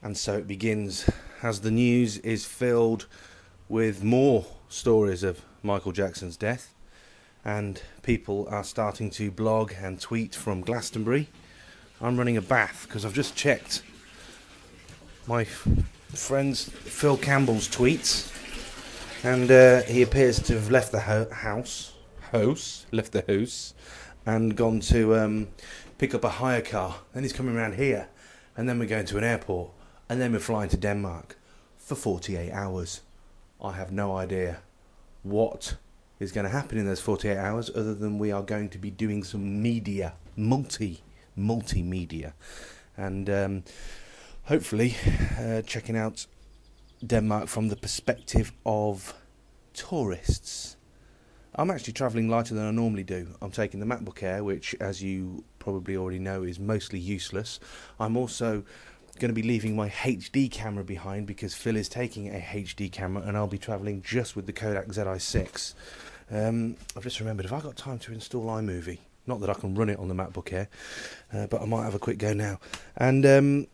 And so it begins, as the news is filled with more stories of Michael Jackson's death, and people are starting to blog and tweet from Glastonbury. I'm running a bath because I've just checked my friend Phil Campbell's tweets, and he appears to have left the house, and gone to pick up a hire car. Then he's coming around here, and then we're going to an airport, and then we're flying to Denmark for 48 hours. I have no idea what is going to happen in those 48 hours other than we are going to be doing some media, multimedia, and hopefully checking out Denmark from the perspective of tourists. I'm actually travelling lighter than I normally do. I'm taking the MacBook Air, which, as you probably already know, is mostly useless. I'm also going to be leaving my HD camera behind because Phil is taking a HD camera, and I'll be travelling just with the Kodak ZI6. I've just remembered, have I got time to install iMovie? Not that I can run it on the MacBook Air, but I might have a quick go now. And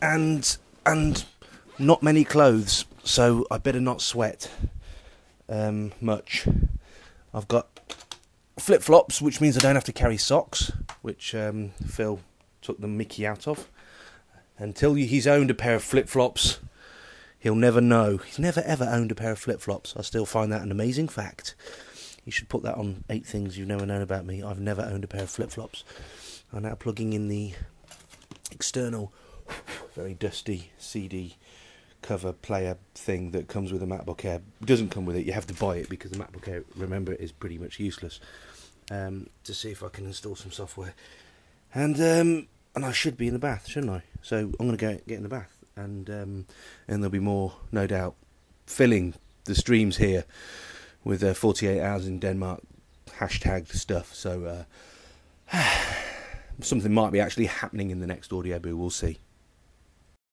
not many clothes, so I better not sweat much. I've got flip-flops, which means I don't have to carry socks, which Phil took the mickey out of. Until he's owned a pair of flip-flops, he'll never know. He's never ever owned a pair of flip-flops. I still find that an amazing fact. You should put that on 8 things you've never known about me. I've never owned a pair of flip-flops. I'm now plugging in the external, very dusty CD cover player thing that comes with a MacBook Air. It doesn't come with it. You have to buy it because the MacBook Air, remember, is pretty much useless. To see if I can install some software. And I should be in the bath, shouldn't I? So I'm going to get in the bath, and there'll be more, no doubt, filling the streams here with 48 hours in Denmark hashtagged stuff. So something might be actually happening in the next audio boo. We'll see.